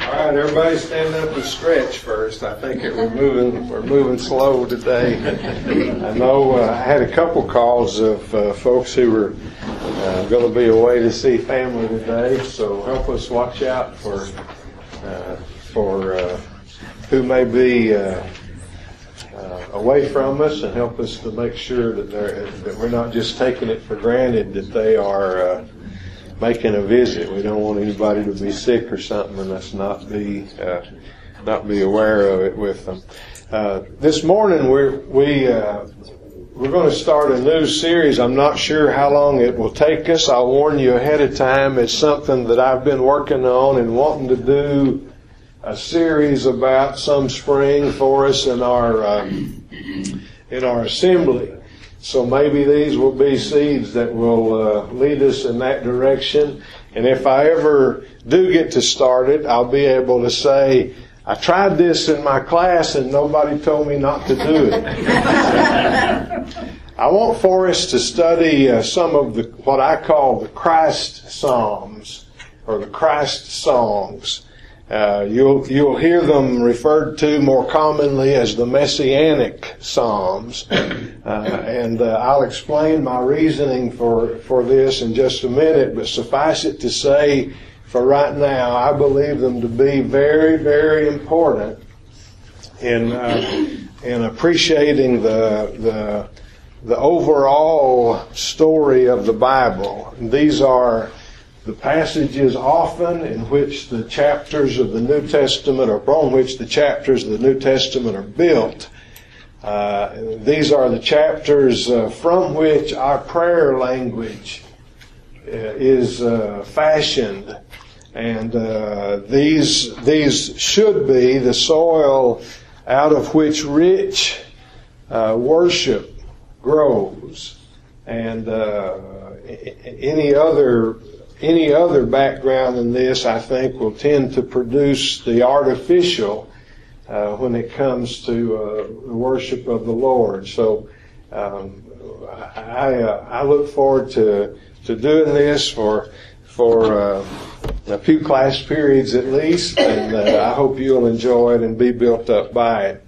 All right, everybody stand up and stretch first. I think we're moving slow today. I know I had a couple calls of folks who were going to be away to see family today, so help us watch out for who may be away from us, and help us to make sure that we're not just taking it for granted that they are making a visit. We don't want anybody to be sick or something and us not be aware of it with them. This morning we're going to start a new series. I'm not sure how long it will take us. I'll warn you ahead of time. It's something that I've been working on and wanting to do a series about some spring for us in our assembly. So maybe these will be seeds that will lead us in that direction. And if I ever do get to start it, I'll be able to say, I tried this in my class and nobody told me not to do it. I want for us to study some of what I call the Christ Psalms, or the Christ songs. You'll hear them referred to more commonly as the Messianic Psalms, and I'll explain my reasoning for this in just a minute. But suffice it to say, for right now, I believe them to be very, very important in appreciating the overall story of the Bible. These are the passages often in which the chapters of the New Testament, or upon which the chapters of the New Testament are built. These are the chapters from which our prayer language is fashioned. And these should be the soil out of which rich worship grows. And any other background than this, I think, will tend to produce the artificial when it comes to the worship of the Lord. So I look forward to doing this for a few class periods at least, and I hope you'll enjoy it and be built up by it.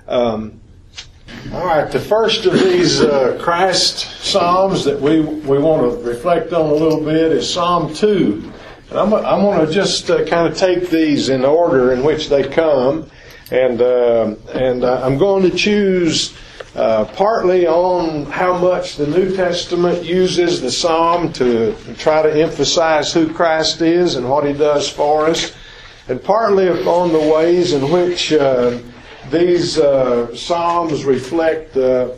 All right, the first of these Christ Psalms that we want to reflect on a little bit is Psalm 2. And I'm going to just kind of take these in order in which they come, and I'm going to choose partly on how much the New Testament uses the Psalm to try to emphasize who Christ is and what He does for us, and partly upon the ways in which these psalms reflect the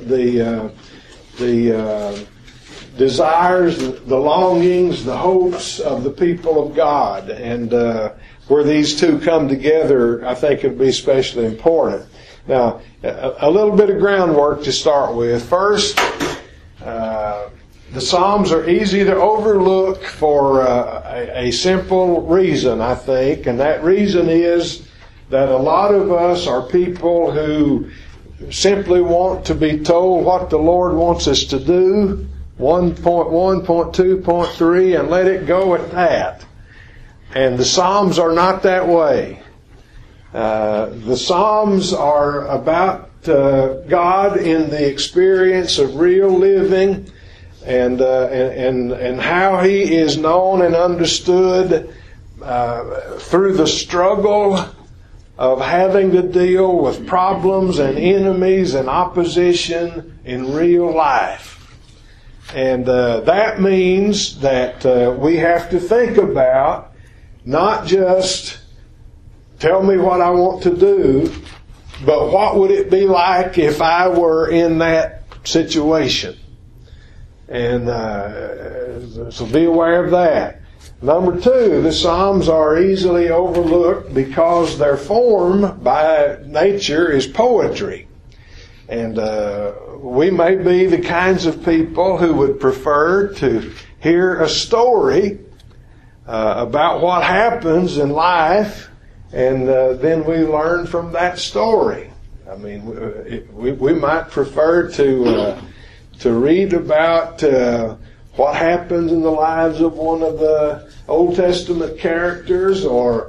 desires, the longings, the hopes of the people of God. And where these two come together, I think it would be especially important. Now, a little bit of groundwork to start with. First, the Psalms are easy to overlook for a simple reason, I think, and that reason is that a lot of us are people who simply want to be told what the Lord wants us to do, 1.1, 2, 3, and let it go at that. And the Psalms are not that way. The Psalms are about God in the experience of real living, and how He is known and understood through the struggle of having to deal with problems and enemies and opposition in real life. And that means that we have to think about not just tell me what I want to do, but what would it be like if I were in that situation? And so be aware of that. Number two, the Psalms are easily overlooked because their form by nature is poetry. And we may be the kinds of people who would prefer to hear a story about what happens in life, and then we learn from that story. I mean, we might prefer to read about what happens in the lives of one of the Old Testament characters, or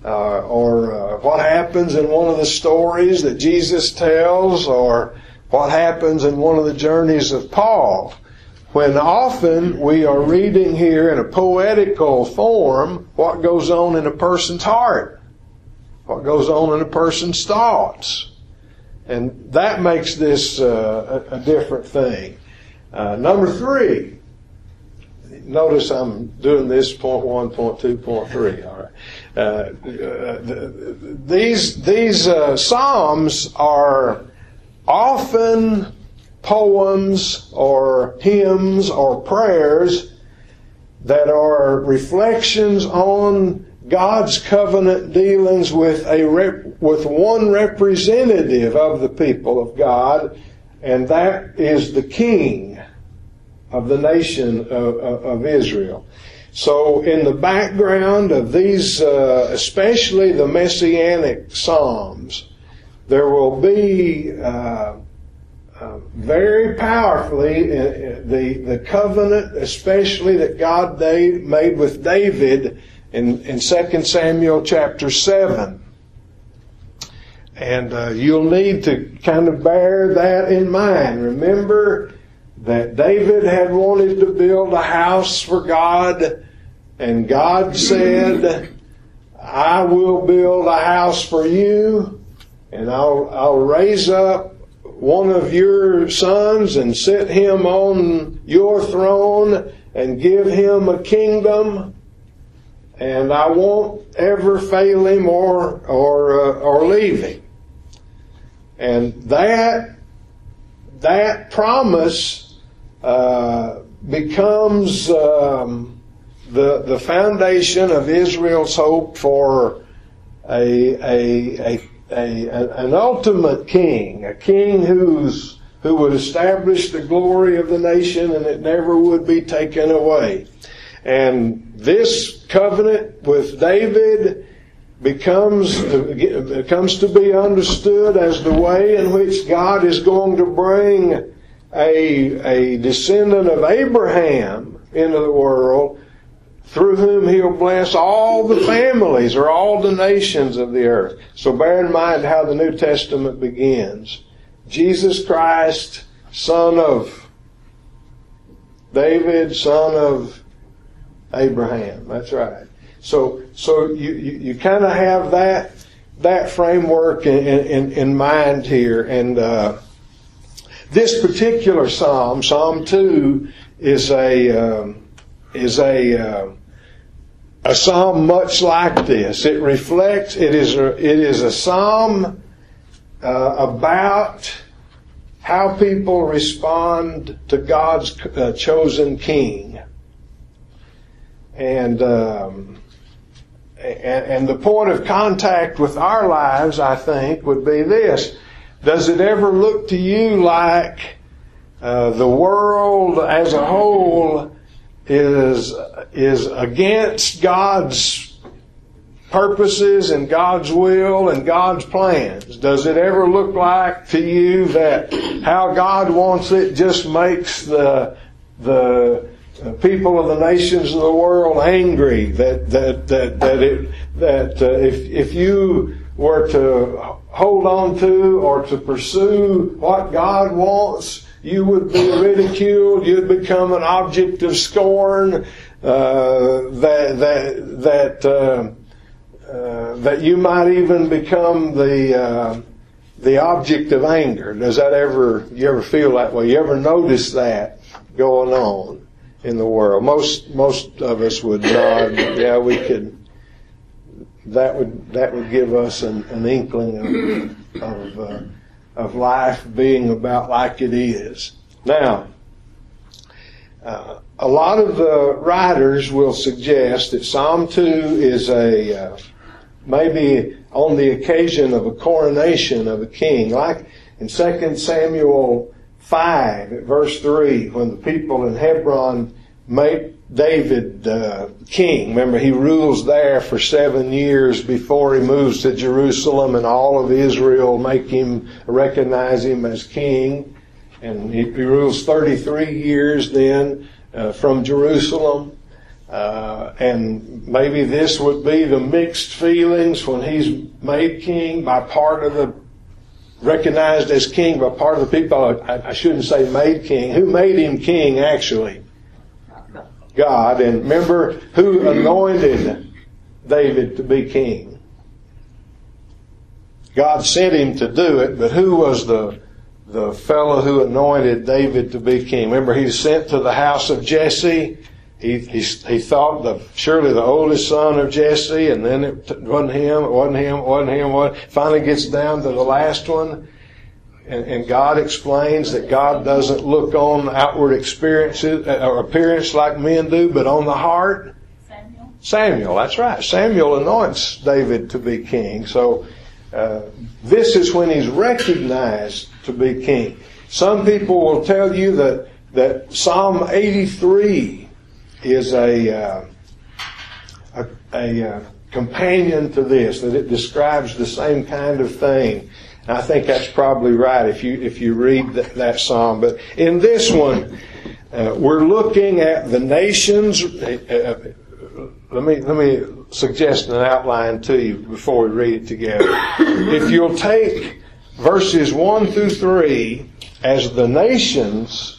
or what happens in one of the stories that Jesus tells, or what happens in one of the journeys of Paul, when often we are reading here in a poetical form what goes on in a person's heart, what goes on in a person's thoughts. And that makes this a different thing. Number 3. Notice I'm doing this point 1, point 2, point 3. All right. These psalms are often poems or hymns or prayers that are reflections on God's covenant dealings with one representative of the people of God, and that is the king of the nation of Israel. So in the background of these, especially the Messianic Psalms, there will be very powerfully the covenant, especially that God made with David in 2 Samuel chapter 7. And you'll need to kind of bear that in mind. Remember that David had wanted to build a house for God, and God said, I will build a house for you, and I'll raise up one of your sons and set him on your throne and give him a kingdom, and I won't ever fail him or leave him. And that promise becomes the foundation of Israel's hope for an ultimate king, a king who would establish the glory of the nation, and it never would be taken away. And this covenant with David comes to be understood as the way in which God is going to bring a descendant of Abraham into the world, through whom He'll bless all the families or all the nations of the earth. So bear in mind how the New Testament begins. Jesus Christ, son of David, son of Abraham. That's right. So you kind of have that framework in mind here. And this particular psalm, Psalm 2, is a psalm much like this. It reflects. It is a psalm about how people respond to God's chosen king, and the point of contact with our lives, I think, would be this: does it ever look to you like the world as a whole is against God's purposes and God's will and God's plans? Does it ever look like to you that how God wants it just makes the people of the nations of the world angry? If you were to hold on to or to pursue what God wants, you would be ridiculed. You'd become an object of scorn. That you might even become the object of anger. Does that you ever feel that way? You ever notice that going on in the world? Most of us would nod. Yeah, we could. That would give us an inkling of life being about like it is. Now, a lot of the writers will suggest that Psalm 2 is maybe on the occasion of a coronation of a king, like in 2 Samuel 5 at verse 3, when the people in Hebron make David king. Remember, he rules there for 7 years before he moves to Jerusalem, and all of Israel recognize him as king. And he rules 33 years then from Jerusalem. And maybe this would be the mixed feelings when he's made king by part of the, recognized as king by part of the people. I shouldn't say made king. Who made him king actually? God. And remember who anointed David to be king? God sent him to do it, but who was the fellow who anointed David to be king? Remember, he was sent to the house of Jesse. He thought surely the oldest son of Jesse, and then it wasn't him. Finally gets down to the last one, and God explains that God doesn't look on outward experiences or appearance like men do, but on the heart. Samuel, that's right. Samuel anoints David to be king. So this is when he's recognized to be king. Some people will tell you that Psalm 83 is a companion to this, that it describes the same kind of thing. And I think that's probably right if you read that psalm. But in this one, we're looking at the nations. Let me suggest an outline to you before we read it together. If you'll take verses 1 through 3 as the nations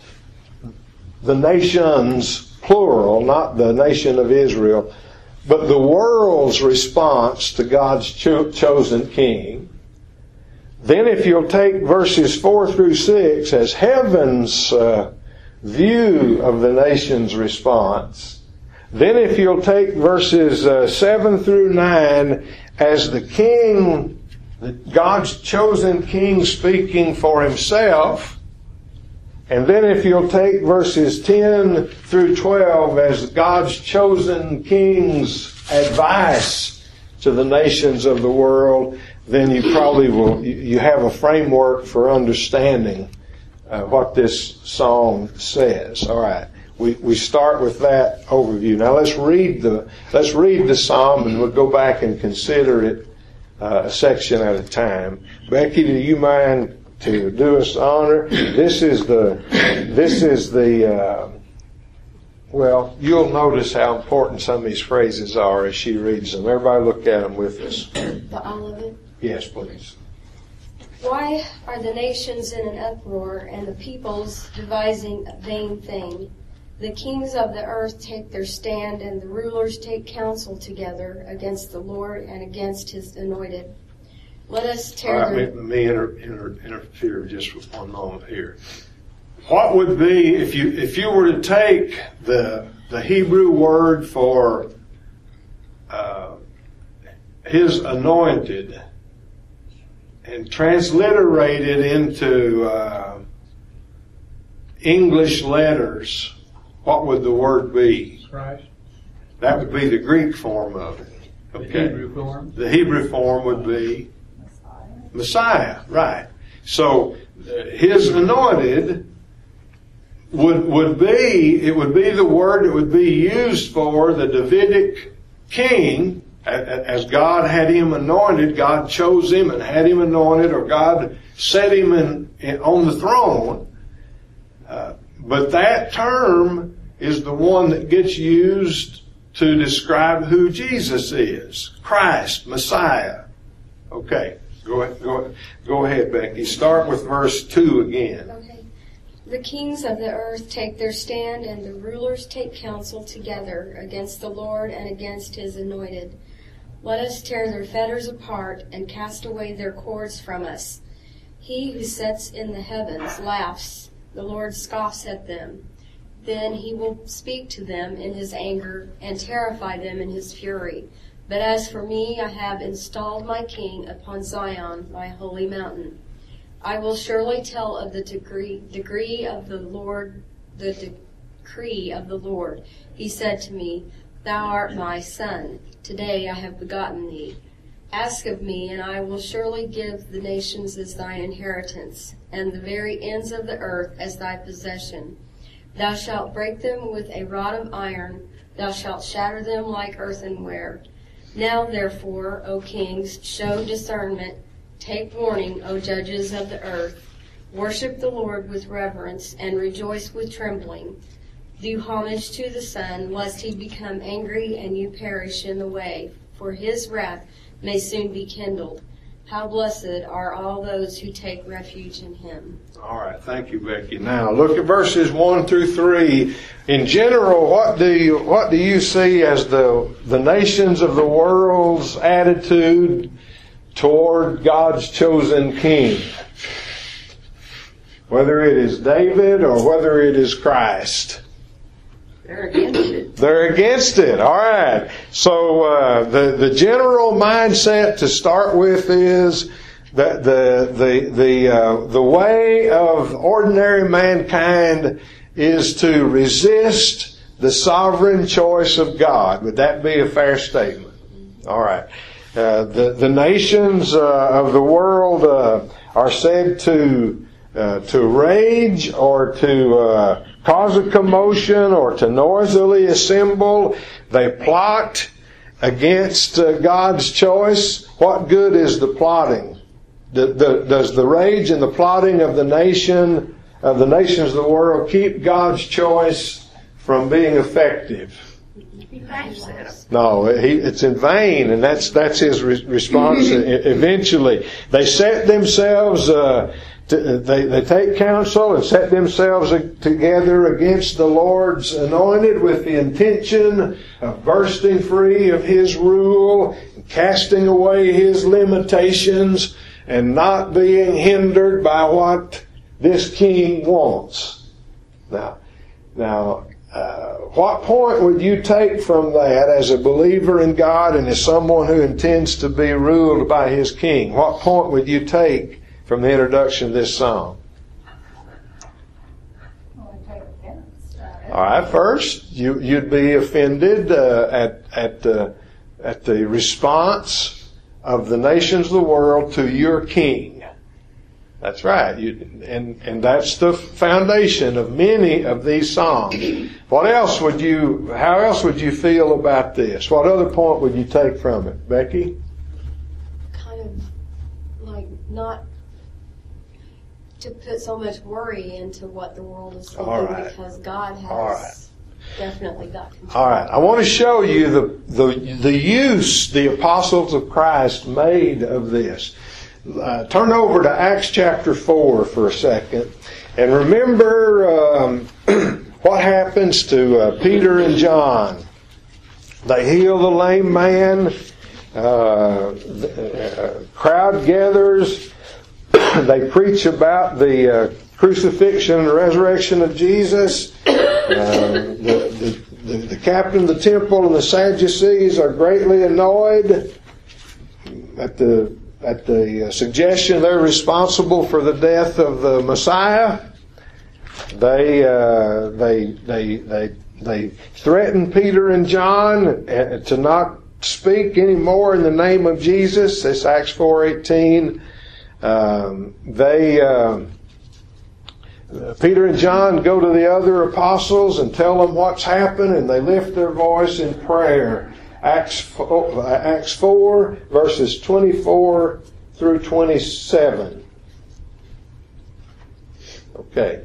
plural, not the nation of Israel, but the world's response to God's chosen king. Then if you'll take verses 4 through 6 as heaven's view of the nation's response. Then if you'll take verses 7 through 9 as the king, God's chosen king speaking for himself. And then if you'll take verses 10 through 12 as God's chosen king's advice to the nations of the world, then you probably you have a framework for understanding what this psalm says. All right. We start with that overview. Now let's read the psalm, and we'll go back and consider it a section at a time. Becky, do you mind to do us honor? This is the well, you'll notice how important some of these phrases are as she reads them. Everybody look at them with us. All of it? Yes, please. Why are the nations in an uproar and the peoples devising a vain thing? The kings of the earth take their stand, and the rulers take counsel together against the Lord and against his anointed. Let us tear Let me interfere just for one moment here. What would be, if you were to take the Hebrew word for his anointed and transliterate it into English letters, what would the word be? Christ. That would be the Greek form of it. Okay. The Hebrew form. The Hebrew form would be Messiah, right. So his anointed would be the word that would be used for the Davidic king, as God had him anointed. God chose him and had him anointed, or God set him on the throne. But that term is the one that gets used to describe who Jesus is. Christ, Messiah. Okay, go ahead, Becky. Start with verse 2 again. Okay. The kings of the earth take their stand, and the rulers take counsel together against the Lord and against his anointed. Let us tear their fetters apart and cast away their cords from us. He who sits in the heavens laughs. The Lord scoffs at them. Then he will speak to them in his anger and terrify them in his fury. But as for me, I have installed my king upon Zion, my holy mountain. I will surely tell of the decree of the Lord. He said to me, Thou art my son. Today I have begotten thee. Ask of me, and I will surely give the nations as thine inheritance, and the very ends of the earth as thy possession. Thou shalt break them with a rod of iron. Thou shalt shatter them like earthenware. Now therefore, O kings, show discernment. Take warning, O judges of the earth. Worship the Lord with reverence, and rejoice with trembling. Do homage to the Son, lest he become angry and you perish in the way, for his wrath may soon be kindled. How blessed are all those who take refuge in him. All right, thank you, Becky. Now look at verses 1 through 3. In general, what do you see as the nations of the world's attitude toward God's chosen king? Whether it is David or whether it is Christ. They're against it. They're against it. All right. So the general mindset to start with is that the way of ordinary mankind is to resist the sovereign choice of God. Would that be a fair statement? All right. The nations of the world are said to rage or to cause a commotion or to noisily assemble. They plot against God's choice. What good is the plotting? Does the rage and the plotting of the nations of the world keep God's choice from being effective? No, it's in vain, and that's his response. Eventually, they set themselves. They take counsel and set themselves together against the Lord's anointed with the intention of bursting free of his rule, casting away his limitations, and not being hindered by what this king wants. Now, what point would you take from that as a believer in God and as someone who intends to be ruled by his king? What point would you take from the introduction of this song? All right, first you'd be offended at the response of the nations of the world to your king. That's right, and that's the foundation of many of these songs. How else would you feel about this? What other point would you take from it, Becky? Kind of like not to put so much worry into what the world is thinking, because God has definitely got control. All right. I want to show you the use the apostles of Christ made of this. Turn over to Acts chapter 4 for a second. And remember what happens to Peter and John. They heal the lame man. Crowd gathers. They preach about the crucifixion and resurrection of Jesus. The captain of the temple and the Sadducees are greatly annoyed at the suggestion they're responsible for the death of the Messiah. They threaten Peter and John to not speak anymore in the name of Jesus. That's Acts 4:18. Peter and John go to the other apostles and tell them what's happened, and they lift their voice in prayer. Acts 4 verses 24 through 27. Okay.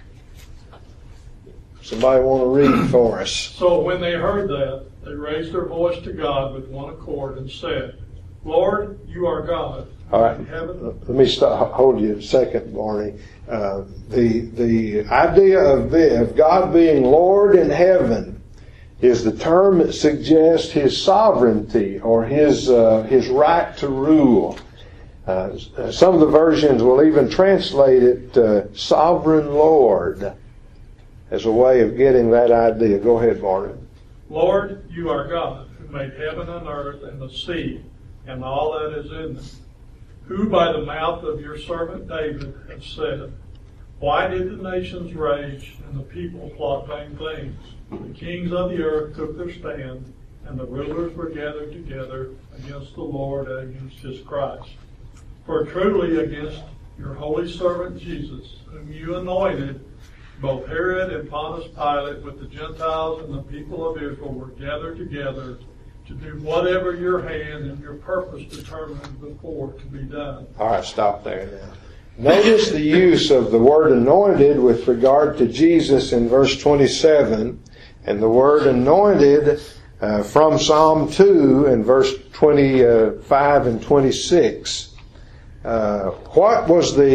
Somebody want to read for us? So when they heard that, they raised their voice to God with one accord and said, Lord, you are God. All right. Let me hold you a second, Barney. The idea of God being Lord in heaven is the term that suggests His sovereignty or His right to rule. Some of the versions will even translate it Sovereign Lord as a way of getting that idea. Go ahead, Barney. Lord, you are God, who made heaven and earth and the sea and all that is in them, who by the mouth of your servant David have said, why did the nations rage and the people plot vain things? The kings of the earth took their stand, and the rulers were gathered together against the Lord and against His Christ. For truly against your holy servant Jesus, whom you anointed, both Herod and Pontius Pilate with the Gentiles and the people of Israel were gathered together to do whatever your hand and your purpose determined before to be done. All right, stop there now. Notice the use of the word anointed with regard to Jesus in verse 27, and the word anointed from Psalm 2 in verse 25 and 26. What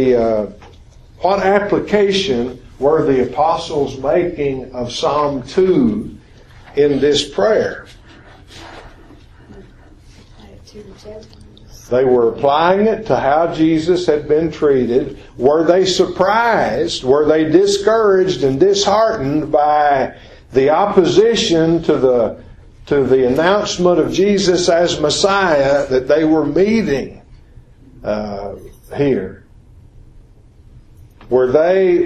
application were the apostles making of Psalm 2 in this prayer? They were applying it to how Jesus had been treated. Were they surprised? Were they discouraged and disheartened by the opposition to the announcement of Jesus as Messiah that they were meeting here? Were they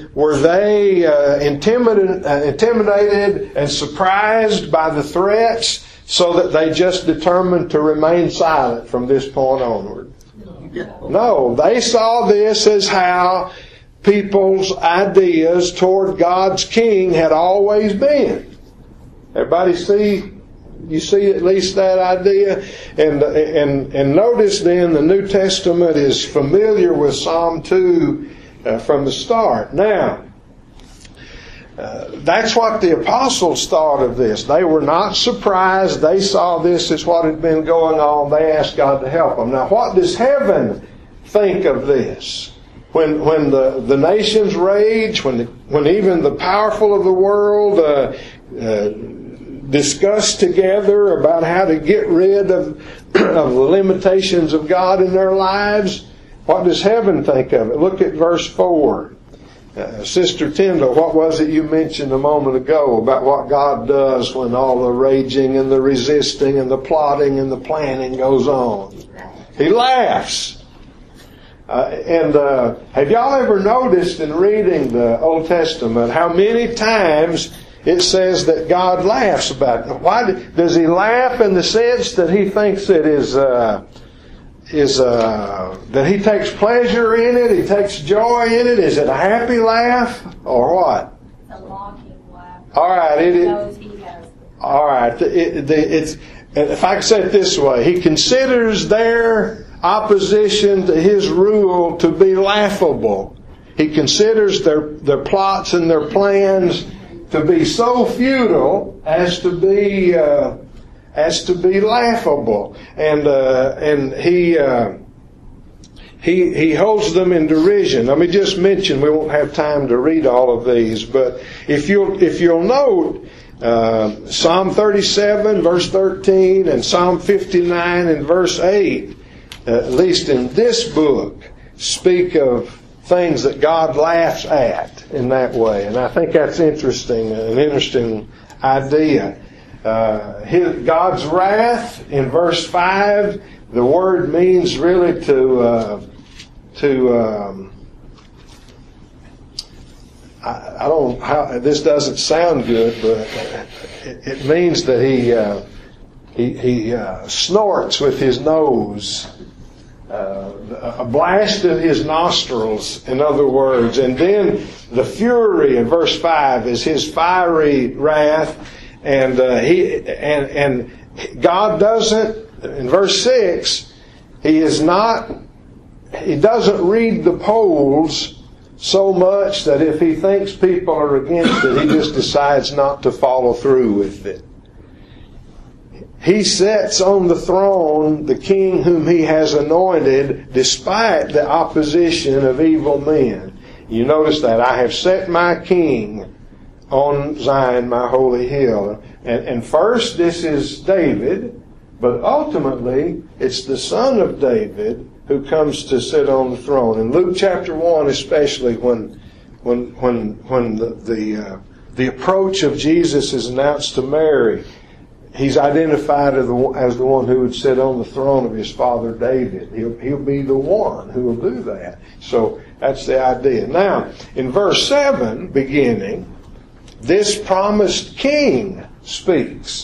intimidated and surprised by the threats, so that they just determined to remain silent from this point onward? No, they saw this as how people's ideas toward God's King had always been. Everybody see? You see at least that idea? And notice then the New Testament is familiar with Psalm 2 from the start. Now, that's what the apostles thought of this. They were not surprised. They saw this as what had been going on. They asked God to help them. Now, what does heaven think of this? When the nations rage, when even the powerful of the world discuss together about how to get rid of the limitations of God in their lives, what does heaven think of it? Look at verse 4. Sister Tyndall, what was it you mentioned a moment ago about what God does when all the raging and the resisting and the plotting and the planning goes on? He laughs. Have y'all ever noticed in reading the Old Testament how many times it says that God laughs about it? Why does He laugh in the sense that He thinks it is that He takes pleasure in it, He takes joy in it? Is it a happy laugh or what? It's a mocking laugh. All right, He knows He has. All right, it's if I can say it this way, He considers their opposition to His rule to be laughable. He considers their plots and their plans to be so futile as to be laughable, and he holds them in derision. Let me just mention, we won't have time to read all of these, but if you'll note, Psalm 37 verse 13 and Psalm 59 and verse 8, at least in this book, speak of things that God laughs at in that way, and I think that's interesting, an interesting idea. God's wrath in verse 5, the word means really this doesn't sound good, but it means that he snorts with his nose, a blast of his nostrils, in other words. And then the fury in verse 5 is his fiery wrath. And God doesn't, in verse 6, He doesn't read the polls so much that if He thinks people are against it, He just decides not to follow through with it. He sets on the throne the King whom He has anointed despite the opposition of evil men. You notice that. I have set my King on Zion, my holy hill. And first, this is David, but ultimately, it's the son of David who comes to sit on the throne. In Luke chapter 1, especially, when the approach of Jesus is announced to Mary, He's identified as the one who would sit on the throne of his father David. He'll be the one who will do that. So that's the idea. Now, in verse 7, beginning, this promised king speaks.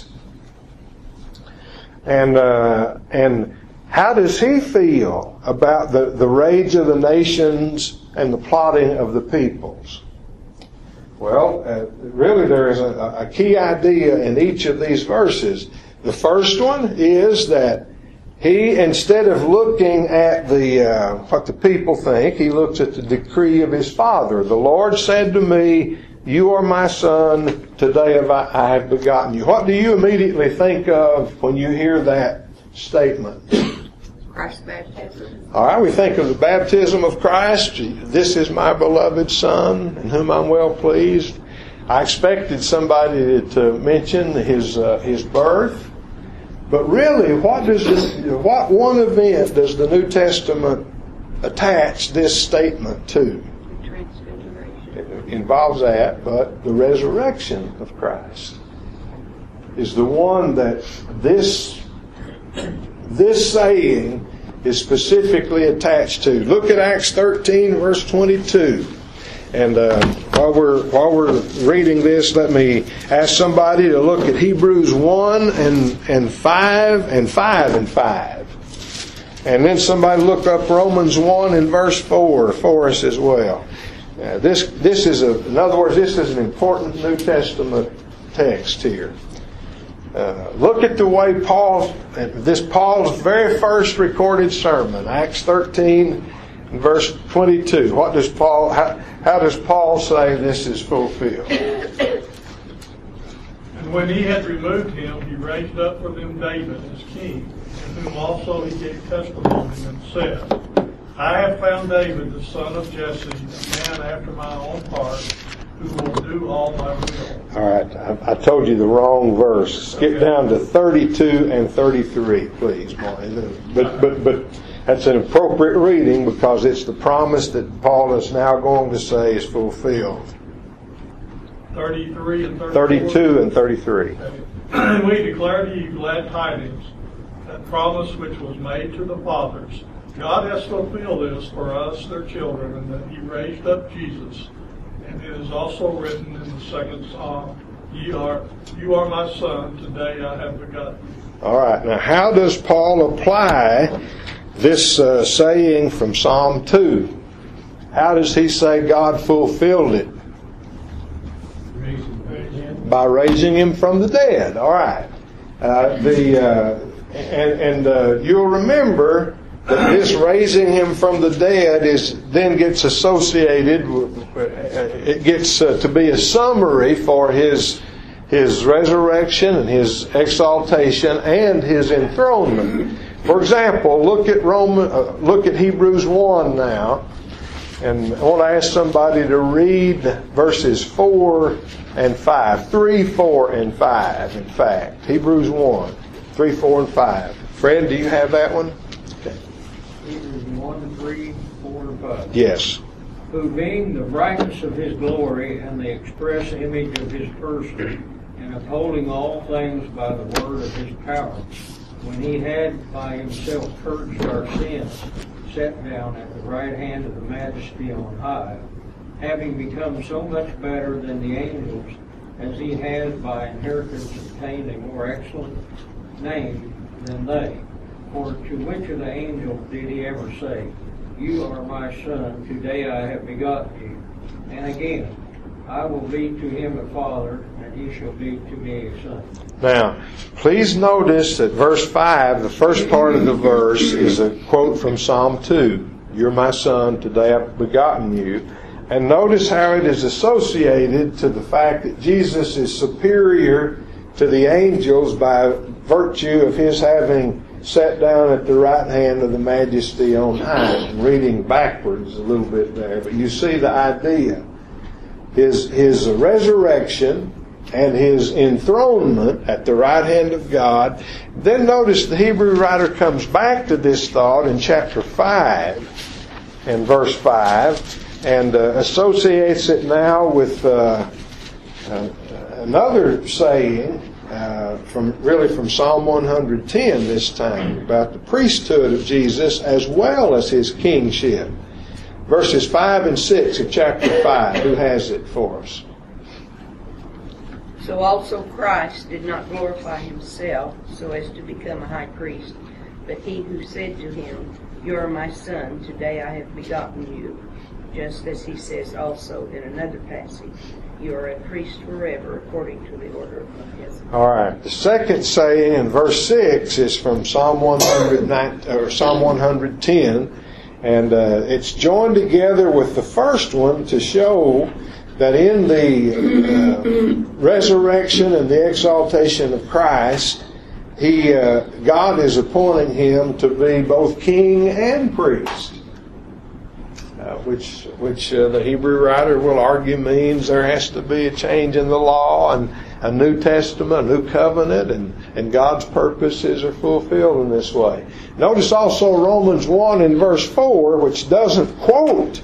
And how does he feel about the rage of the nations and the plotting of the peoples? Well, really there is a key idea in each of these verses. The first one is that He, instead of looking at the what the people think, he looks at the decree of his Father. The Lord said to me, "You are my Son, today I have begotten you." What do you immediately think of when you hear that statement? Christ's baptism. All right, we think of the baptism of Christ. This is my beloved Son, in whom I'm well pleased. I expected somebody to mention his birth, but really, what one event does the New Testament attach this statement to? Transfiguration. It involves that, but the resurrection of Christ is the one that this saying is specifically attached to. Look at Acts 13, verse 22. And while we're reading this, let me ask somebody to look at Hebrews 1 and 5 and 5 and 5. And then somebody look up Romans 1 and verse 4 for us as well. This is in other words, this is an important New Testament text here. Look at the way Paul's very first recorded sermon, Acts 13 and verse 22. What does Paul? How does Paul say this is fulfilled? And when he had removed him, he raised up for them David as king, in whom also he gave testimony and said, "I have found David, the son of Jesse, a man after my own heart, who will do all my will." All right, I told you the wrong verse. Skip down to 32 and 33, please, Marty. But that's an appropriate reading because it's the promise that Paul is now going to say is fulfilled. 33 and 34. 32 and 33. And we declare to you glad tidings, that promise which was made to the fathers. God has fulfilled this for us, their children, and that he raised up Jesus. And it is also written in the second Psalm, You are my Son, today I have begotten you. All right, now how does Paul apply this saying from Psalm 2? How does he say God fulfilled it? By raising him from the dead. All right. You'll remember that this raising him from the dead then gets associated. It gets to be a summary for his resurrection and his exaltation and his enthronement. For example, look at Hebrews 1 now, and I want to ask somebody to read verses 4 and 5, 3, 4, and 5. In fact, Hebrews 1, 3, 4, and 5. Fred, do you have that one? Okay. Hebrews 1, 3, 4, and 5. Yes. Who being the brightness of his glory and the express image of his person, and upholding all things by the word of his power, when he had by himself purged our sins, sat down at the right hand of the majesty on high, having become so much better than the angels, as he has by inheritance obtained a more excellent name than they. For to which of the angels did he ever say, You are my Son, today I have begotten you? And again, I will be to him a father, and he shall be to me a son. Now, please notice that verse 5, the first part of the verse, is a quote from Psalm 2. You're my Son, today I've begotten you. And notice how it is associated to the fact that Jesus is superior to the angels by virtue of his having sat down at the right hand of the majesty on high. I'm reading backwards a little bit there, but you see the idea. His resurrection and his enthronement at the right hand of God. Then notice the Hebrew writer comes back to this thought in chapter 5 and verse 5 and associates it now with another saying from Psalm 110 this time about the priesthood of Jesus as well as his kingship. Verses 5 and 6 of chapter 5. Who has it for us? So also Christ did not glorify himself so as to become a high priest, but he who said to him, You are my Son, today I have begotten you, just as he says also in another passage, You are a priest forever, according to the order of Melchizedek. All right. The second saying in verse 6 is from Psalm 110, and it's joined together with the first one to show that in the resurrection and the exaltation of Christ, God is appointing him to be both king and priest. Which the Hebrew writer will argue means there has to be a change in the law and a New Testament, a new covenant, and God's purposes are fulfilled in this way. Notice also Romans 1 in verse 4, which doesn't quote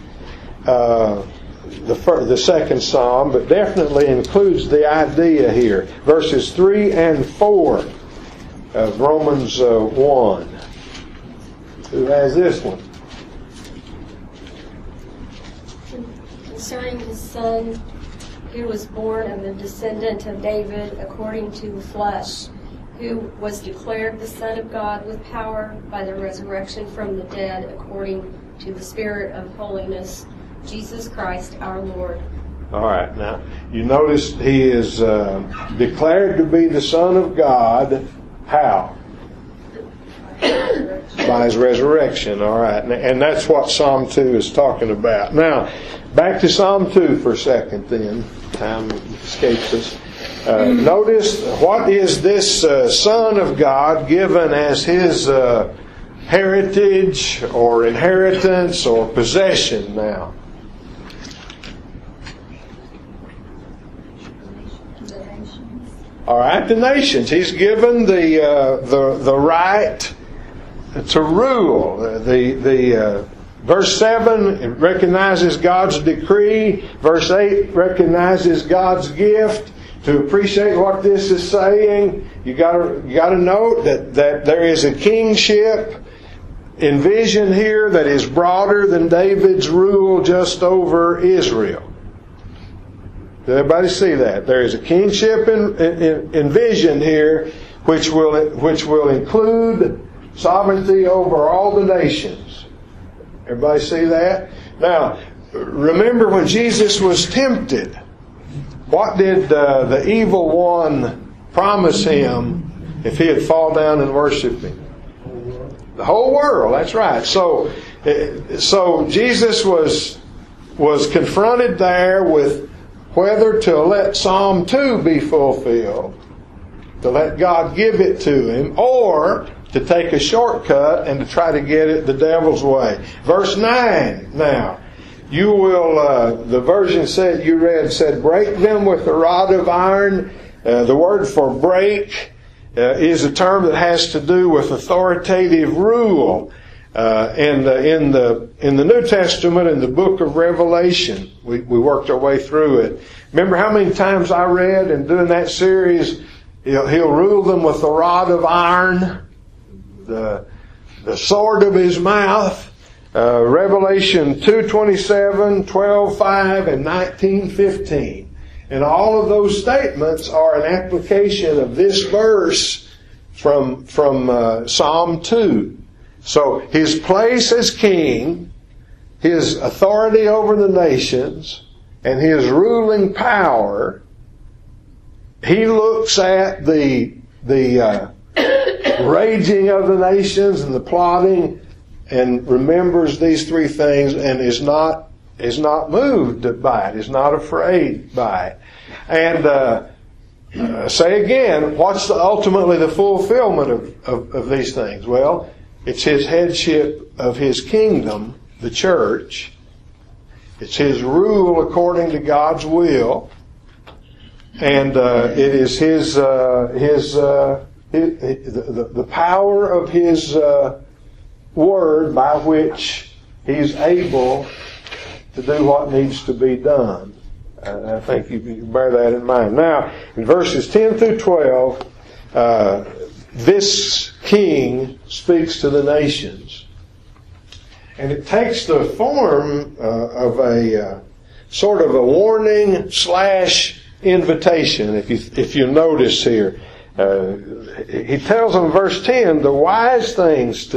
the second psalm, but definitely includes the idea here. Verses 3 and 4 of Romans 1. Who has this one? Concerning his Son, who was born of a descendant of David according to the flesh, who was declared the Son of God with power by the resurrection from the dead according to the Spirit of holiness, Jesus Christ our Lord. All right, now you notice he is declared to be the Son of God. How? By his resurrection. All right, and that's what Psalm 2 is talking about. Now, back to Psalm 2 for a second then. Time escapes us. Notice, what is this Son of God given as his heritage or inheritance or possession now? All right, the nations. He's given the right to rule. Verse 7 recognizes God's decree. Verse 8 recognizes God's gift. To appreciate what this is saying, you got to note that there is a kingship envisioned here that is broader than David's rule just over Israel. Does everybody see that? There is a kingship envisioned here, which will include sovereignty over all the nations. Everybody see that? Now, remember when Jesus was tempted, what did the evil one promise him if he had fall down and worshiped him? The whole world. That's right. So Jesus was confronted there with whether to let Psalm 2 be fulfilled, to let God give it to him, or to take a shortcut and to try to get it the devil's way. Verse 9 now. You will, the version said, you read, said, break them with a rod of iron. The word for break is a term that has to do with authoritative rule. And in the New Testament, in the book of Revelation, we worked our way through it. Remember how many times I read in doing that series, he'll rule them with the rod of iron, the sword of his mouth. Revelation 2:27, 12:5, and 19:15. And all of those statements are an application of this verse from Psalm 2. So his place as king, his authority over the nations, and his ruling power, he looks at the raging of the nations and the plotting, and remembers these three things, and is not moved by it, is not afraid by it. And say again, what's ultimately the fulfillment of these things? Well, it's his headship of his kingdom, the church. It's his rule according to God's will, and it is the power of his word by which he's able to do what needs to be done. I think you bear that in mind. Now, in verses 10 through 12, this king speaks to the nations. And it takes the form of a sort of a warning / invitation, if you notice here. He tells them in verse 10, the wise thing to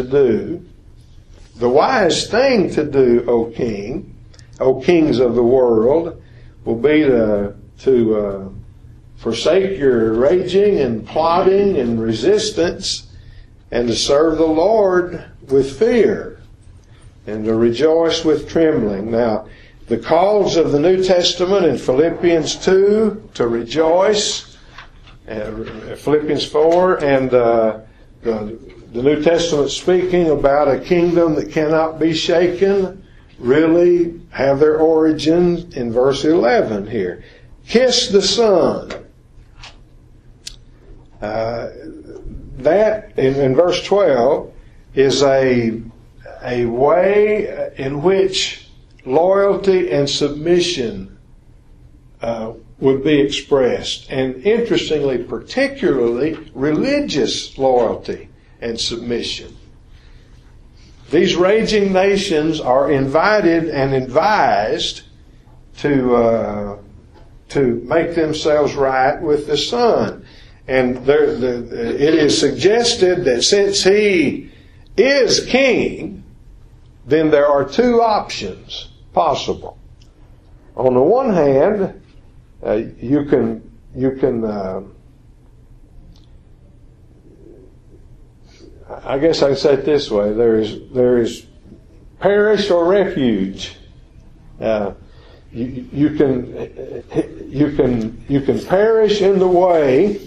do, O king, O kings of the world, will be to to forsake your raging and plotting and resistance, and to serve the Lord with fear, and to rejoice with trembling. Now, the calls of the New Testament in Philippians 2 to rejoice, Philippians 4, and the New Testament speaking about a kingdom that cannot be shaken, really have their origin in verse 11 here. Kiss the Son. That, in verse 12, is a way in which loyalty and submission would be expressed. And interestingly, particularly religious loyalty and submission. These raging nations are invited and advised to make themselves right with the Son. And it is suggested that since He is King, then there are two options possible. On the one hand, you can I guess I can say it this way: there is perish or refuge. You can perish in the way,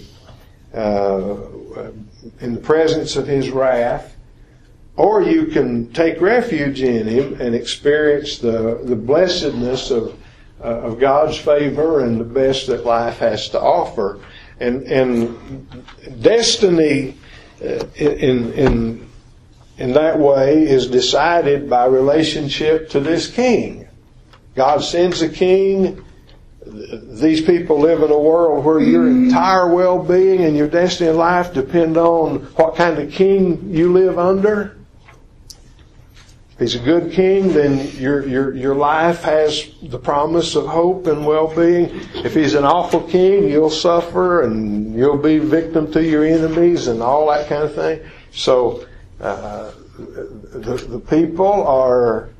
in the presence of His wrath, or you can take refuge in Him and experience the blessedness of God's favor and the best that life has to offer. And destiny in that way is decided by relationship to this King. God sends a King. These people live in a world where your entire well-being and your destiny in life depend on what kind of king you live under. If He's a good king, then your life has the promise of hope and well-being. If He's an awful king, you'll suffer and you'll be victim to your enemies and all that kind of thing. So the people are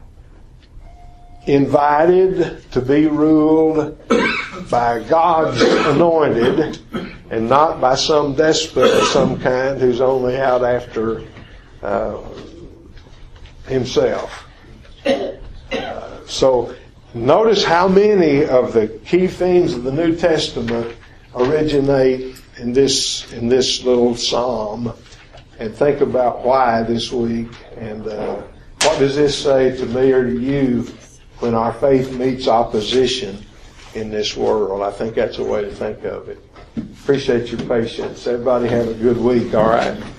invited to be ruled by God's anointed and not by some despot of some kind who's only out after himself. So notice how many of the key themes of the New Testament originate in this little psalm, and think about why this week, and what does this say to me or to you when our faith meets opposition in this world. I think that's a way to think of it. Appreciate your patience. Everybody have a good week, all right?